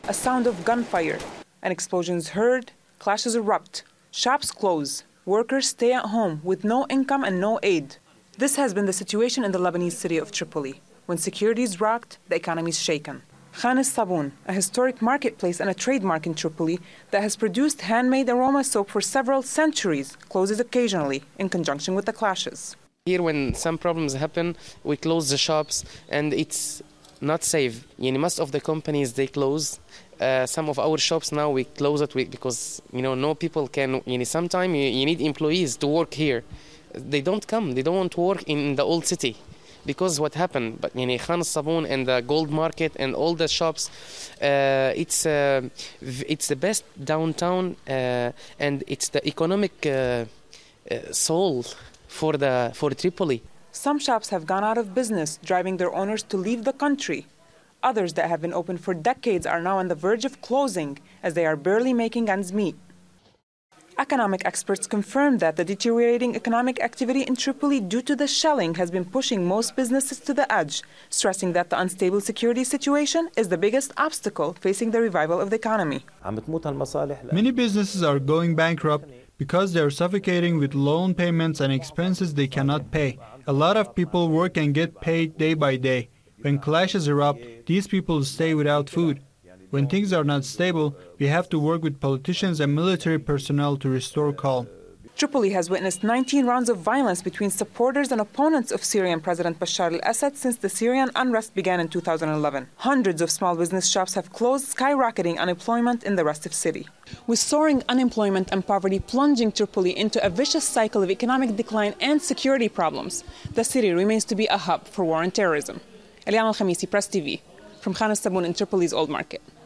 a sound of gunfire. An explosion is heard, clashes erupt, shops close, workers stay at home with no income and no aid. This has been the situation in the Lebanese city of Tripoli. When security is rocked, the economy is shaken. Khan al-Sabun, a historic marketplace and a trademark in Tripoli that has produced handmade aroma soap for several centuries, closes occasionally in conjunction with the clashes. Here, when some problems happen, we close the shops, and it's not safe. Most of the companies, they close. Some of our shops now, we close it because, no people can. Sometimes you need employees to work here. They don't come. They don't want to work in the old city. Because what happened, but Khan al-Sabun and the gold market and all the shops, it's the best downtown, and it's the economic soul for Tripoli. Some shops have gone out of business, driving their owners to leave the country. Others that have been open for decades are now on the verge of closing, as they are barely making ends meet. Economic experts confirm that the deteriorating economic activity in Tripoli due to the shelling has been pushing most businesses to the edge, stressing that the unstable security situation is the biggest obstacle facing the revival of the economy. Many businesses are going bankrupt because they are suffocating with loan payments and expenses they cannot pay. A lot of people work and get paid day by day. When clashes erupt, these people stay without food. When things are not stable, we have to work with politicians and military personnel to restore calm. Tripoli has witnessed 19 rounds of violence between supporters and opponents of Syrian President Bashar al-Assad since the Syrian unrest began in 2011. Hundreds of small business shops have closed, skyrocketing unemployment in the restive city. With soaring unemployment and poverty plunging Tripoli into a vicious cycle of economic decline and security problems, the city remains to be a hub for war and terrorism. Eliane Al-Khamisi, Press TV, from Khan al-Sabun in Tripoli's Old Market.